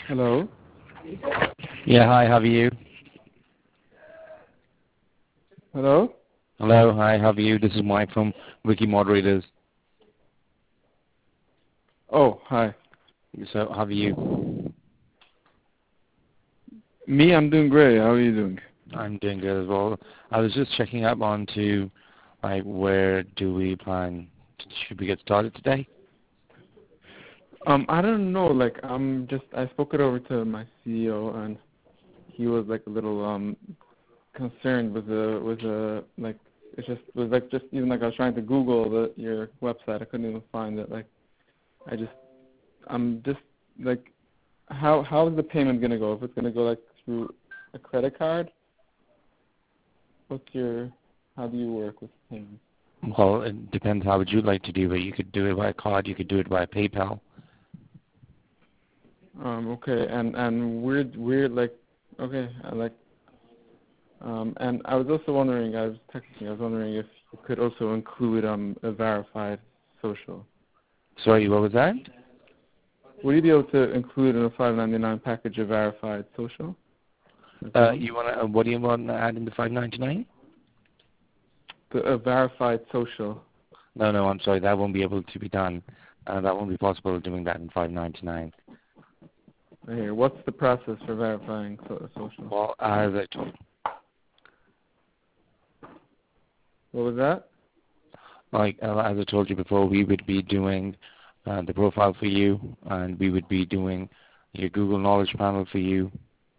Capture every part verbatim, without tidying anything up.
Hello. Yeah, hi, how are you? Hello. Hello, hi, how are you? This is Mike from Wiki Moderators. Oh, hi. So, how are you? Me, I'm doing great. How are you doing? I'm doing good as well. I was just checking up on to, like, where do we plan? Should we get started today? Um, I don't know. Like, I'm just. I spoke it over to my C E O, and he was like a little um concerned with the with the like. It just was like just even like I was trying to Google the your website. I couldn't even find it. Like, I just. I'm just like, how how is the payment gonna go? If it's gonna go like through a credit card, what's your? How do you work with payments? Well, it depends how would you like to do it. You could do it by card, you could do it by PayPal. Um, okay, and and we're we're like, okay, I like, um, and I was also wondering, I was texting, I was wondering if you could also include um a verified social. Sorry, what was that? Would you be able to include in a five ninety-nine package a verified social as Uh, well? you wanna, uh, what do you want to add in the five ninety-nine? The, a verified social. No, no, I'm sorry, that won't be able to be done. Uh, that won't be possible doing that in five ninety-nine. Right here. What's the process for verifying so, social? Well, as I told What was that? Like uh, as I told you before, we would be doing uh, the profile for you, and we would be doing your Google Knowledge Panel for you.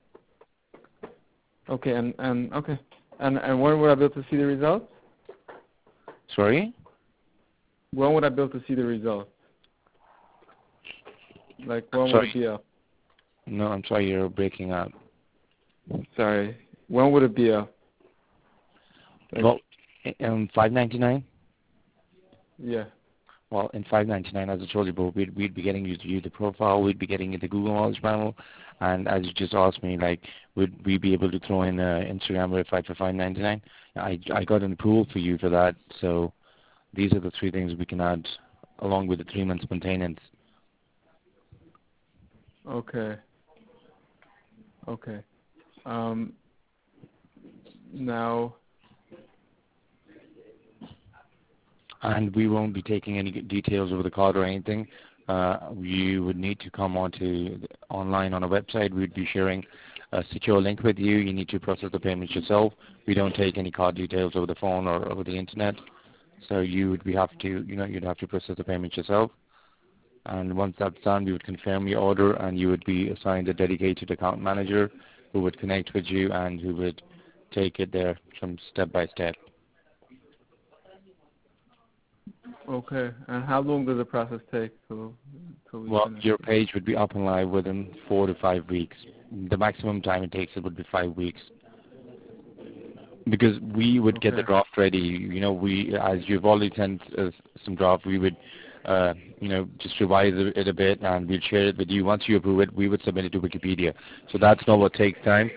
Okay, and and okay, and and when would I be able to see the results? Sorry? When would I be able to see the results? Like, I'm when would it sorry. be up? No, I'm sorry, you're breaking up. Sorry. When would it be up? Like, Well, in five ninety-nine. yeah. Well, in five ninety-nine, as I told you, but we'd, we'd be getting you to view the profile, we'd be getting you the Google Knowledge Panel, and as you just asked me, like, would we be able to throw in uh, Instagram verified for five ninety-nine? I I got an approval for you for that, so these are the three things we can add along with the three months maintenance. Okay. Okay. Um. Now. And we won't be taking any details over the card or anything. Uh, you would need to come onto the, online on a website. We'd be sharing a secure link with you. You need to process the payments yourself. We don't take any card details over the phone or over the internet. So you would be have to, you know, you'd have to process the payments yourself. And once that's done, we would confirm your order, and you would be assigned a dedicated account manager who would connect with you and who would take it there from step by step. Okay. And how long does the process take till till we Well, finish your this? page would be up and live within four to five weeks. The maximum time it takes it would be five weeks. Because we would get the Okay. draft ready. You know, we, as you've already sent us some draft, we would, uh, you know, just revise it a bit and we'd share it with you. Once you approve it, we would submit it to Wikipedia. So that's not what takes time.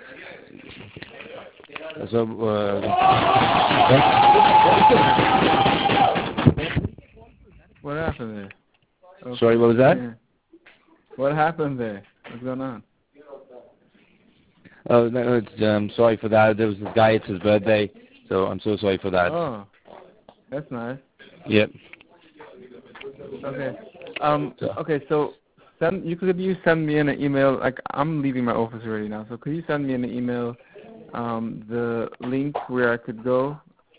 So, uh, What happened there? sorry, Okay. what was that? What happened there? What's going on? Oh, no, it's, um, sorry for that. There was this guy, it's his birthday, so I'm so sorry for that. Oh, that's nice. Yep. Okay. Um. So, Okay. So send you could you send me in an email? Like, I'm leaving my office already now. So could you send me in an email um the link where I could go?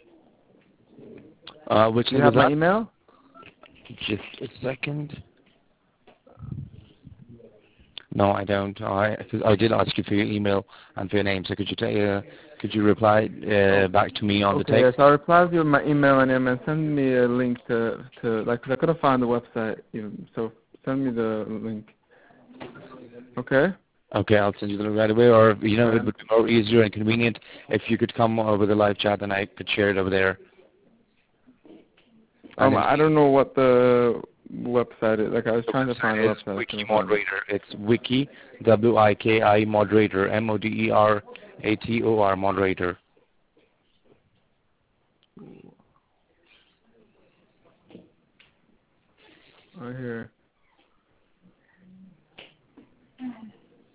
uh, which Do you link have was my that? email? Just a second. No, I don't. I I did ask you for your email and for your name. So could you tell, uh, could you reply Oh, uh, back to me on the okay. Yes, text? I'll reply to you with my email and name and send me a link to to like 'cause I couldn't find the website even. So send me the link. Okay. Okay, I'll send you the link right away. Or you know, it And would be more easier and convenient if you could come over the live chat and I could share it over there. And um, then I don't know what the website is. Like, I was the trying to find the website is website. I Wiki couldn't find it. Moderator. It's Wiki, W I K I Moderator, M O D E R A T O R Moderator. Right here.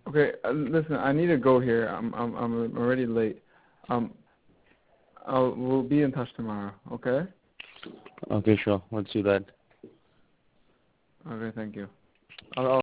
Okay, uh, listen, I need to go here. I'm I'm I'm already late. Um, I'll we'll be in touch tomorrow. Okay. Okay, sure. Let's do that. Okay, thank you. I'll, I'll